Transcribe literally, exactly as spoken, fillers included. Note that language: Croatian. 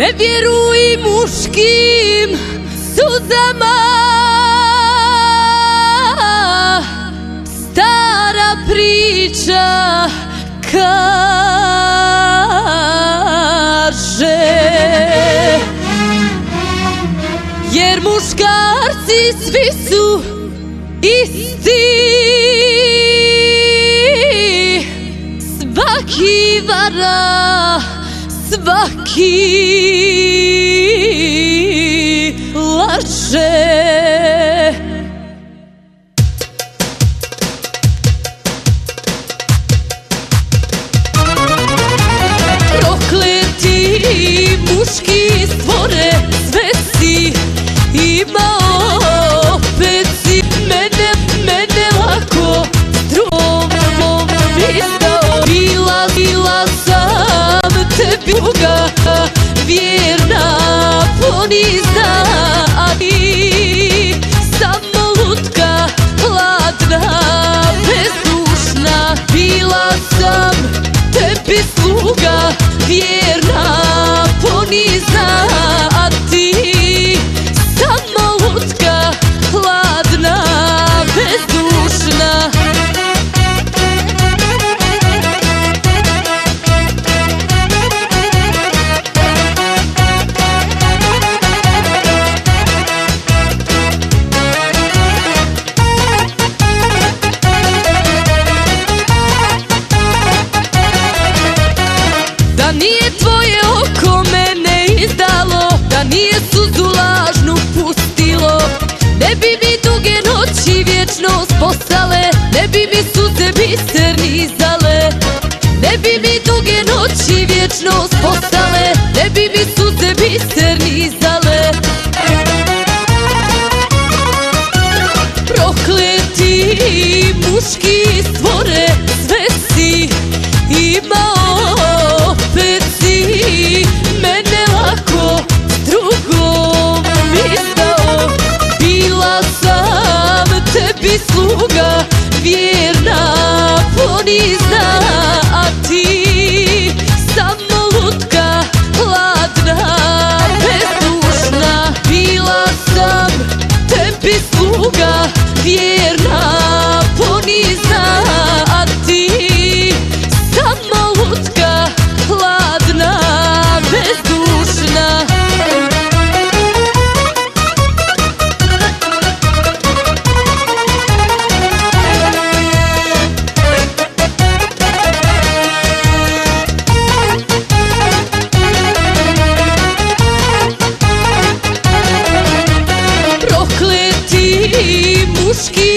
ne vjeruj muškim suzama. Stara priča kaže, jer muškarci svi su isti, svaki vara, svaki laže. Prokleti muški stvore, sve si imao, opet si mene, mene lako drugom izdao. Bila, bila sam tebi druga, vjerna, ponizna, a ti samo lutka, hladna, bezdušna. Bila sam tebi sluga, vjerna, ponizna, a ti samo lutka, hladna, bezdušna. Da nije tvoje oko mene izdalo, da nije suzu lažnu pustilo, ne bi mi duge noći vječno postale, ne bi mi suze biser nizale. Ne bi mi duge noći vječno postale, ne bi mi suze biser nizale. Prokleti muški stvore, sve si imao, opet si mene lako drugom izdao. Bila sam tebi sluga, vjerna, ponizna, a ti samo lutka, hladna, bezdušna. Bila sam tebi sluga, vjerna, ponizna, a ti samo lutka, hladna, bezdušna. Prokleti muški